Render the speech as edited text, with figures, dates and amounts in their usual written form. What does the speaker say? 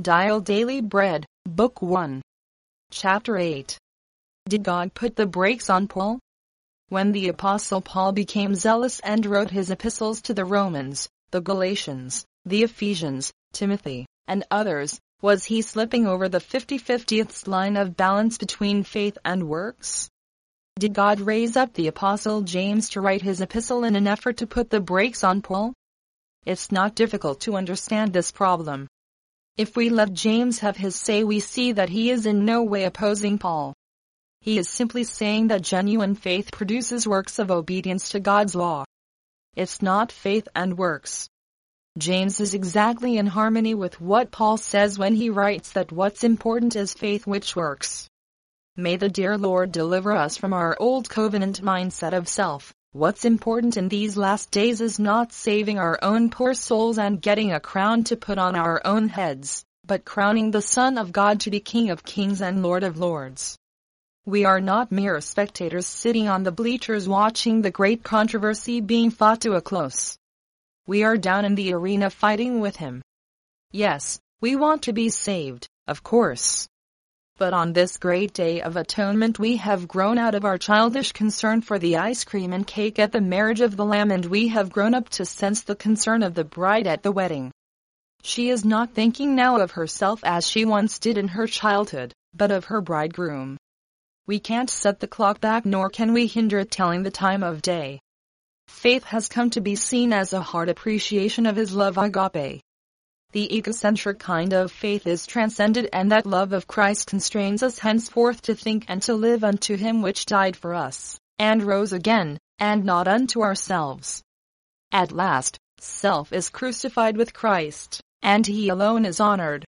Dial Daily Bread, Book 1. Chapter 8. Did God put the brakes on Paul? When the Apostle Paul became zealous and wrote his epistles to the Romans, the Galatians, the Ephesians, Timothy, and others, was he slipping over the 50-50th line of balance between faith and works? Did God raise up the Apostle James to write his epistle in an effort to put the brakes on Paul? It's not difficult to understand this problem. If we let James have his say, we see that he is in no way opposing Paul. He is simply saying that genuine faith produces works of obedience to God's law. It's not faith and works. James is exactly in harmony with what Paul says when he writes that what's important is faith which works. May the dear Lord deliver us from our old covenant mindset of self. What's important in these last days is not saving our own poor souls and getting a crown to put on our own heads, but crowning the Son of God to be King of Kings and Lord of Lords. We are not mere spectators sitting on the bleachers watching the great controversy being fought to a close. We are down in the arena fighting with Him. Yes, we want to be saved, of course. But on this great day of atonement we have grown out of our childish concern for the ice cream and cake at the marriage of the Lamb, and we have grown up to sense the concern of the bride at the wedding. She is not thinking now of herself as she once did in her childhood, but of her bridegroom. We can't set the clock back, nor can we hinder it telling the time of day. Faith has come to be seen as a heart appreciation of His love, agape. The egocentric kind of faith is transcended, and that love of Christ constrains us henceforth to think and to live unto Him which died for us, and rose again, and not unto ourselves. At last, self is crucified with Christ, and He alone is honored.